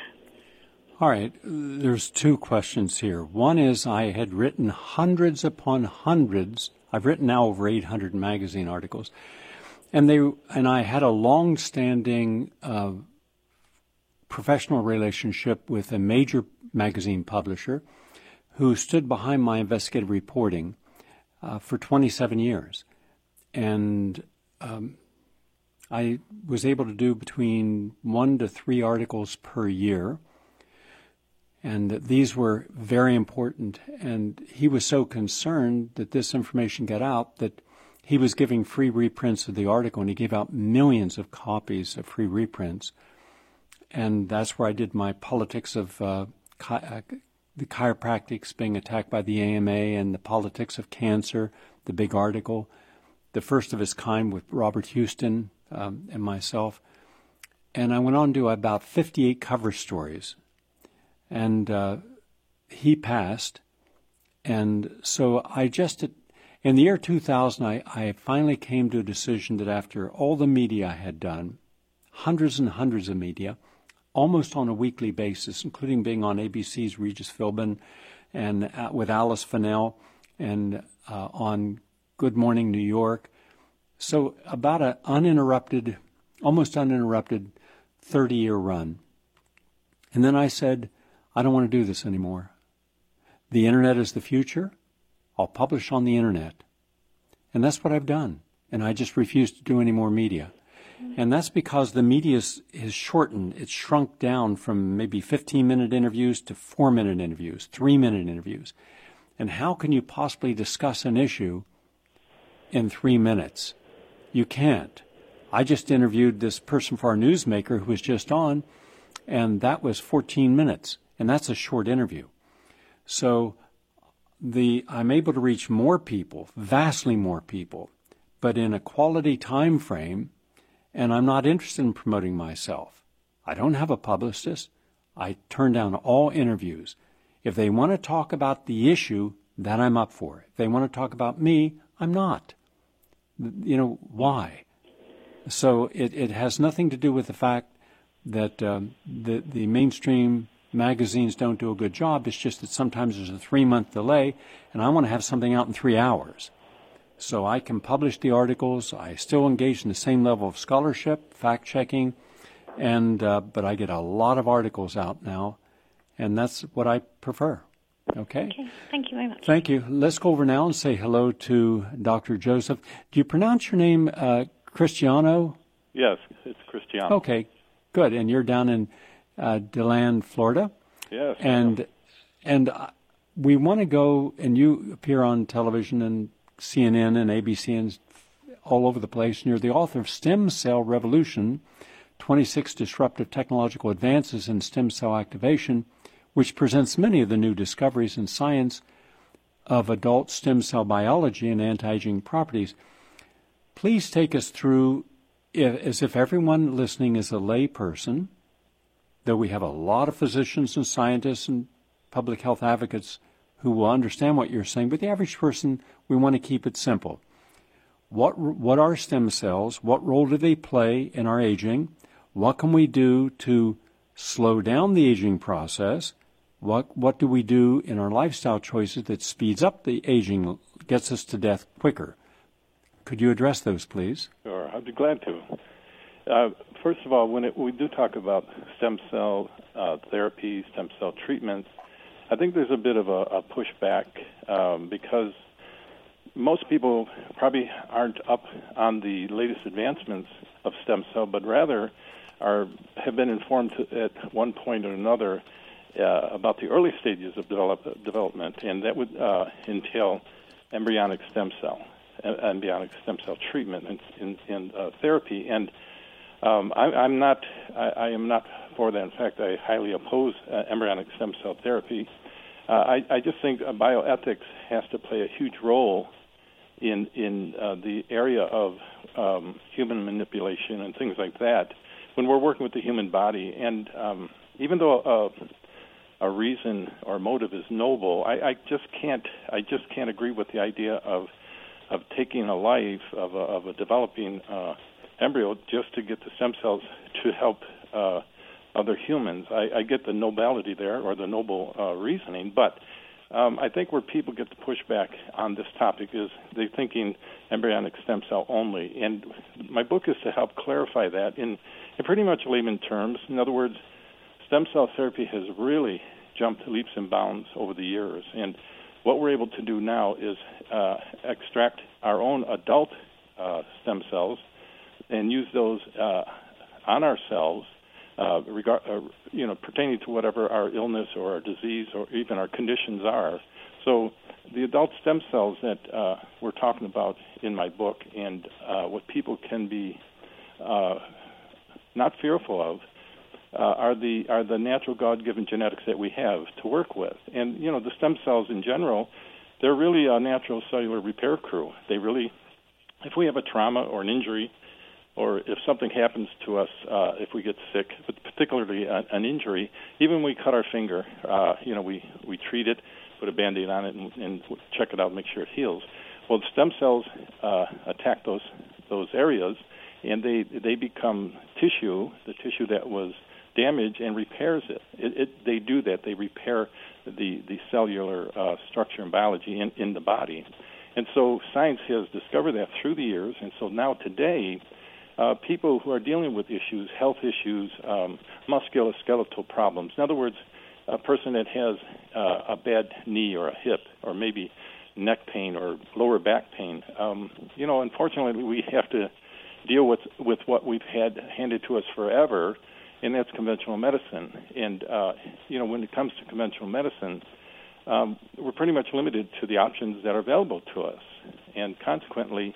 All right, there's two questions here. One is I had written hundreds upon hundreds. I've written now over eight hundred magazine articles. And they and I had a long-standing uh, professional relationship with a major magazine publisher who stood behind my investigative reporting uh, for twenty-seven years. And um, I was able to do between one to three articles per year. And these were very important. And he was so concerned that this information got out that he was giving free reprints of the article, and he gave out millions of copies of free reprints. And that's where I did my politics of uh, chi- uh, the chiropractics being attacked by the A M A and the politics of cancer, the big article, the first of its kind with Robert Houston um, and myself. And I went on to about fifty-eight cover stories. And uh, he passed. And so I just... In the year two thousand, I, I finally came to a decision that after all the media I had done, hundreds and hundreds of media, almost on a weekly basis, including being on A B C's Regis Philbin and uh, with Alice Fennell, and uh, on Good Morning New York. So about an uninterrupted, almost uninterrupted thirty-year run. And then I said, I don't want to do this anymore. The Internet is the future. I'll publish on the Internet. And that's what I've done. And I just refuse to do any more media. And that's because the media is, is shortened. It's shrunk down from maybe fifteen-minute interviews to four-minute interviews, three-minute interviews. And how can you possibly discuss an issue in three minutes? You can't. I just interviewed this person for our newsmaker who was just on, and that was fourteen minutes, and that's a short interview. So the I'm able to reach more people, vastly more people, but in a quality time frame, and I'm not interested in promoting myself. I don't have a publicist. I turn down all interviews. If they want to talk about the issue, that I'm up for. If they want to talk about me, I'm not. You know, why? So it, it has nothing to do with the fact that um, the, the mainstream magazines don't do a good job. It's just that sometimes there's a three-month delay, and I want to have something out in three hours. So I can publish the articles. I still engage in the same level of scholarship, fact-checking, and uh, but I get a lot of articles out now, and that's what I prefer. Okay? Okay. Thank you very much. Thank you. Let's go over now and say hello to Doctor Joseph. Do you pronounce your name uh, Cristiano? Yes, it's Cristiano. Okay, good. And you're down in uh, DeLand, Florida? Yes. And and uh, we want to go, and you appear on television and C N N and A B C and all over the place, and you're the author of Stem Cell Revolution, twenty-six Disruptive Technological Advances in Stem Cell Activation, which presents many of the new discoveries in science of adult stem cell biology and anti-aging properties. Please take us through, as if everyone listening is a lay person, though we have a lot of physicians and scientists and public health advocates who will understand what you're saying, but the average person, we want to keep it simple. What, what are stem cells? What role do they play in our aging? What can we do to slow down the aging process? What what do we do in our lifestyle choices that speeds up the aging, gets us to death quicker? Could you address those, please? Sure, I'd be glad to. Uh, first of all, when it, we do talk about stem cell uh, therapy, stem cell treatments, I think there's a bit of a, a pushback um, because most people probably aren't up on the latest advancements of stem cell, but rather are have been informed at one point or another Uh, about the early stages of develop, development, and that would uh, entail embryonic stem cell, uh, embryonic stem cell treatment and, and, and uh, therapy. And um, I, I'm not, I, I am not for that. In fact, I highly oppose uh, embryonic stem cell therapy. Uh, I, I just think uh, bioethics has to play a huge role in in uh, the area of um, human manipulation and things like that when we're working with the human body. And um, even though uh, a reason or motive is noble, I, I just can't. I just can't agree with the idea of of taking a life of a, of a developing uh, embryo just to get the stem cells to help uh, other humans. I, I get the nobility there, or the noble uh, reasoning, but um, I think where people get the pushback on this topic is they're thinking embryonic stem cell only. And my book is to help clarify that in, in pretty much layman terms. In other words, stem cell therapy has really jumped leaps and bounds over the years. And what we're able to do now is uh, extract our own adult uh, stem cells and use those uh, on ourselves, uh, regard, uh, you know, pertaining to whatever our illness or our disease or even our conditions are. So the adult stem cells that uh, we're talking about in my book, and uh, what people can be uh, not fearful of, Uh, are the are the natural God-given genetics that we have to work with. And, you know, the stem cells in general, they're really a natural cellular repair crew. They really, if we have a trauma or an injury, or if something happens to us, uh, if we get sick, but particularly a, an injury, even when we cut our finger, uh, you know, we, we treat it, put a Band-Aid on it, and, and check it out and make sure it heals. Well, the stem cells uh, attack those those areas, and they they become tissue, the tissue that was damage and repairs it. It, it they do that. They repair the, the cellular uh, structure and biology in, in the body. And so science has discovered that through the years. And so now today, uh, people who are dealing with issues, health issues, um, musculoskeletal problems, in other words, a person that has uh, a bad knee or a hip or maybe neck pain or lower back pain, um, you know, unfortunately we have to deal with, with what we've had handed to us forever, and that's conventional medicine. And, uh, you know, when it comes to conventional medicine, um, we're pretty much limited to the options that are available to us. And consequently,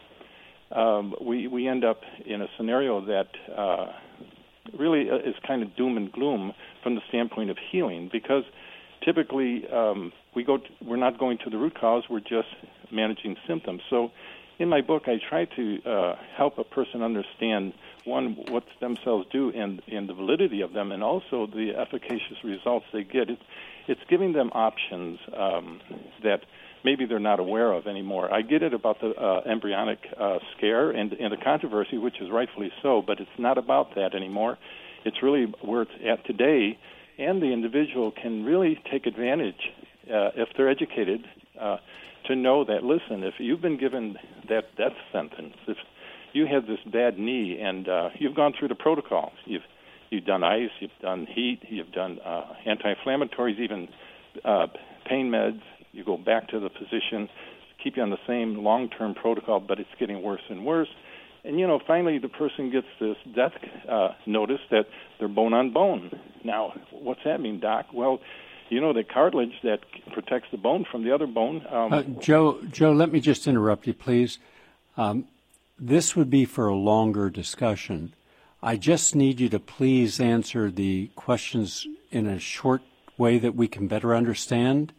um, we, we end up in a scenario that uh, really is kind of doom and gloom from the standpoint of healing, because typically um, we go to, we're not going to the root cause, we're just managing symptoms. So in my book, I try to uh, help a person understand, one, what stem cells do and, and the validity of them, and also the efficacious results they get. It, it's giving them options um, that maybe they're not aware of anymore. I get it about the uh, embryonic uh, scare and, and the controversy, which is rightfully so, but it's not about that anymore. It's really where it's at today, and the individual can really take advantage, uh, if they're educated, uh, to know that, listen, if you've been given that death sentence, if you have this bad knee and uh, you've gone through the protocols, you've you've done ice, you've done heat, you've done uh, anti-inflammatories, even uh, pain meds, you go back to the physician, keep you on the same long-term protocol, but it's getting worse and worse. And, you know, finally the person gets this death uh, notice that they're bone on bone. Now, what's that mean, Doc? Well, you know, the cartilage that protects the bone from the other bone. Um, uh, Joe, Joe, let me just interrupt you, please. Um, this would be for a longer discussion. I just need you to please answer the questions in a short way that we can better understand.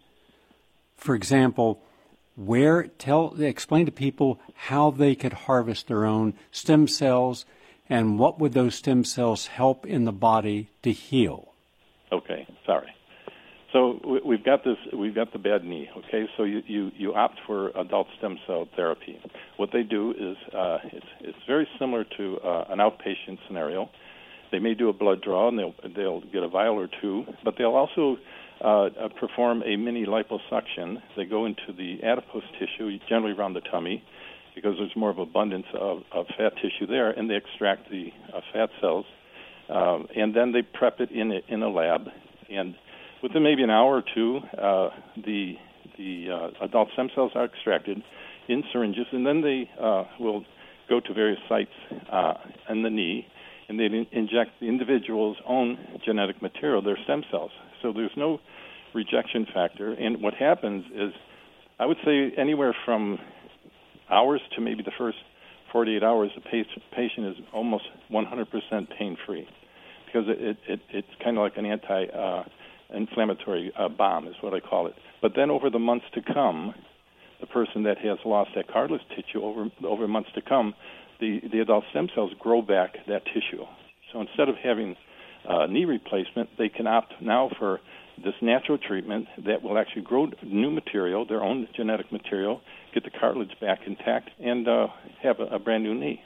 For example, where tell explain to people how they could harvest their own stem cells, and what would those stem cells help in the body to heal? Okay, sorry. So we've got this. We've got the bad knee. Okay, so you, you, you opt for adult stem cell therapy. What they do is uh, it's it's very similar to uh, an outpatient scenario. They may do a blood draw and they'll they'll get a vial or two, but they'll also uh, perform a mini liposuction. They go into the adipose tissue, generally around the tummy, because there's more of abundance of, of fat tissue there, and they extract the uh, fat cells, um, and then they prep it in a, in a lab, and within maybe an hour or two, uh, the the uh, adult stem cells are extracted in syringes, and then they uh, will go to various sites uh, in the knee, and they in- inject the individual's own genetic material, their stem cells. So there's no rejection factor, and what happens is, I would say anywhere from hours to maybe the first forty-eight hours, the patient is almost one hundred percent pain-free, because it, it, it, it's kind of like an anti- uh, inflammatory uh, bomb is what I call it. But then over the months to come, the person that has lost that cartilage tissue over over months to come, the, the adult stem cells grow back that tissue. So instead of having uh, knee replacement, they can opt now for this natural treatment that will actually grow new material, their own genetic material, get the cartilage back intact, and uh, have a, a brand new knee.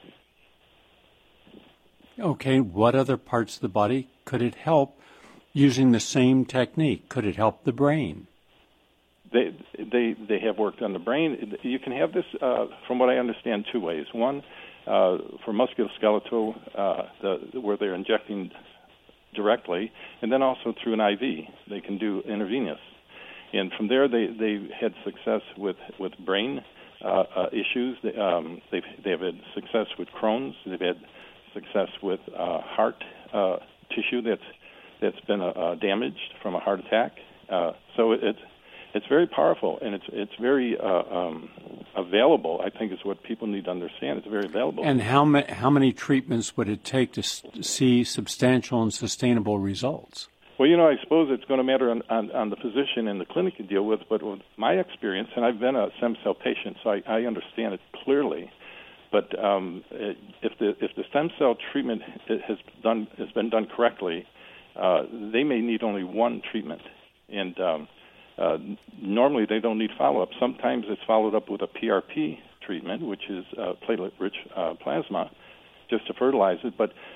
Okay, what other parts of the body could it help using the same technique? Could it help the brain? They they they have worked on the brain. You can have this, uh, from what I understand, two ways. One, uh, for musculoskeletal, uh, the, where they're injecting directly, and then also through an I V. They can do intravenous. And from there, they, they had success with, with brain uh, uh, issues. They, um, they've, they've had success with Crohn's. They've had success with uh, heart uh, tissue that's that's been uh, uh, damaged from a heart attack. Uh, so it, it's it's very powerful, and it's it's very uh, um, available. I think is what people need to understand. It's very available. And how ma- how many treatments would it take to s- see substantial and sustainable results? Well, you know, I suppose it's going to matter on, on, on the physician and the clinic you deal with, but with my experience, and I've been a stem cell patient, so I, I understand it clearly. But um, if the if the stem cell treatment has done has been done correctly, uh, they may need only one treatment, and um, uh, normally they don't need follow-up. Sometimes it's followed up with a P R P treatment, which is uh, platelet-rich uh, plasma, just to fertilize it. But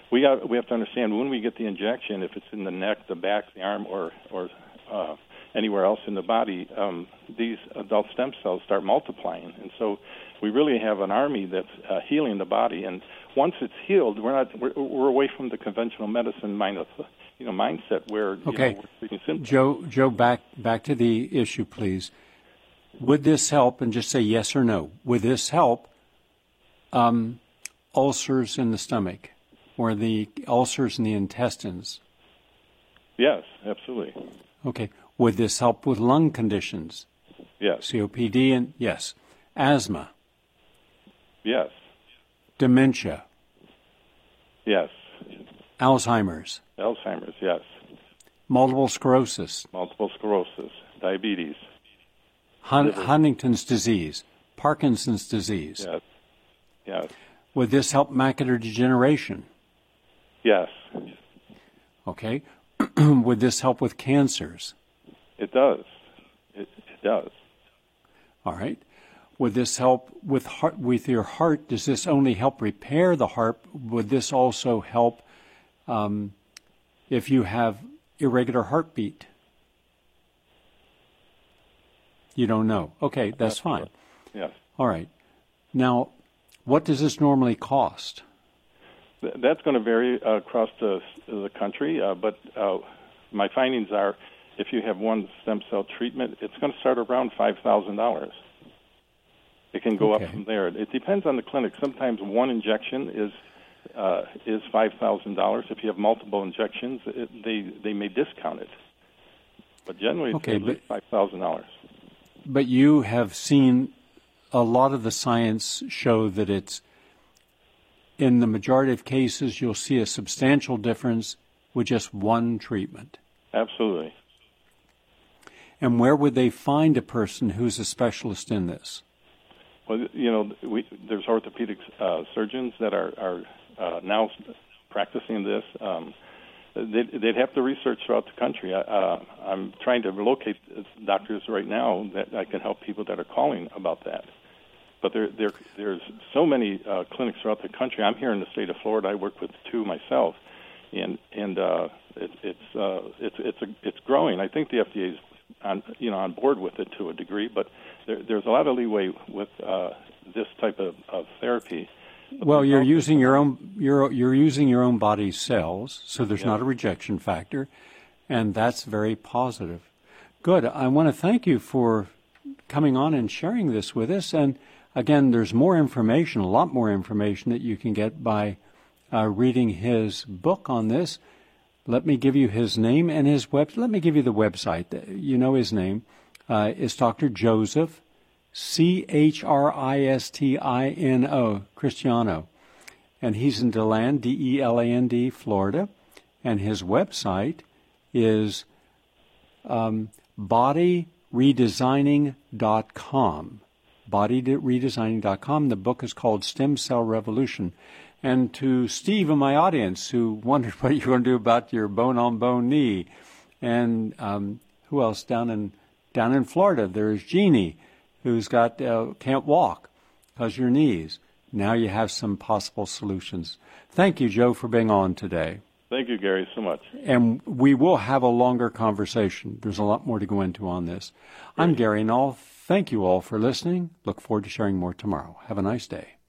we got, we have to understand when we get the injection, if it's in the neck, the back, the arm, or or uh, anywhere else in the body, um, these adult stem cells start multiplying, and so we really have an army that's uh, healing the body. And once it's healed, we're not we're, we're away from the conventional medicine mind of, you know mindset where okay. you know, we're treating symptoms. Joe, Joe, back back to the issue, please. Would this help? And just say yes or no. Would this help um, ulcers in the stomach or the ulcers in the intestines? Yes, absolutely. Okay. Would this help with lung conditions? Yes. C O P D and yes. Asthma? Yes. Dementia? Yes. Alzheimer's? Alzheimer's, yes. Multiple sclerosis? Multiple sclerosis. Diabetes. Hun- Huntington's disease? Parkinson's disease? Yes. Yes. Would this help macular degeneration? Yes. Okay. Would this help with cancers? It does. It, it does. All right. Would this help with heart, with your heart? Does this only help repair the heart? Would this also help um, if you have irregular heartbeat? You don't know. Okay, that's fine. Yes. All right. Now, what does this normally cost? Th- that's going to vary uh, across the, the country, uh, but uh, my findings are if you have one stem cell treatment, it's going to start around five thousand dollars. It can go okay. up from there. It depends on the clinic. Sometimes one injection is uh, is five thousand dollars. If you have multiple injections, it, they they may discount it. But generally, it's okay, at least five thousand dollars. But you have seen a lot of the science show that it's, in the majority of cases, you'll see a substantial difference with just one treatment. Absolutely. And where would they find a person who's a specialist in this? Well, you know, we, there's orthopedic uh, surgeons that are, are uh, now practicing this. Um, they'd, they'd have to research throughout the country. I, uh, I'm trying to locate doctors right now that I can help people that are calling about that. But there, there, there's so many uh, clinics throughout the country. I'm here in the state of Florida. I work with two myself, and and uh, it, it's uh, it's it's a, it's growing. I think the F D A is on you know on board with it to a degree, but there, there's a lot of leeway with uh, this type of, of therapy. But well, you're using your own you're you're using your own body's cells, so there's yeah. not a rejection factor, and that's very positive. Good. I want to thank you for coming on and sharing this with us. And again, there's more information, a lot more information that you can get by uh, reading his book on this. Let me give you his name and his web. Let me give you the website. You know his name. Uh, it's Doctor Joseph, C H R I S T I N O, Cristiano. And he's in DeLand, D E L A N D, Florida. And his website is um, body redesigning dot com. body redesigning dot com. The book is called Stem Cell Revolution. And to Steve in my audience who wondered what you're going to do about your bone-on-bone knee, and um, who else down in down in Florida? There's Jeannie, who's got uh, can't walk because your knees. Now you have some possible solutions. Thank you, Joe, for being on today. Thank you, Gary, so much. And we will have a longer conversation. There's a lot more to go into on this. I'm Gary Null. Thank you all for listening. Look forward to sharing more tomorrow. Have a nice day.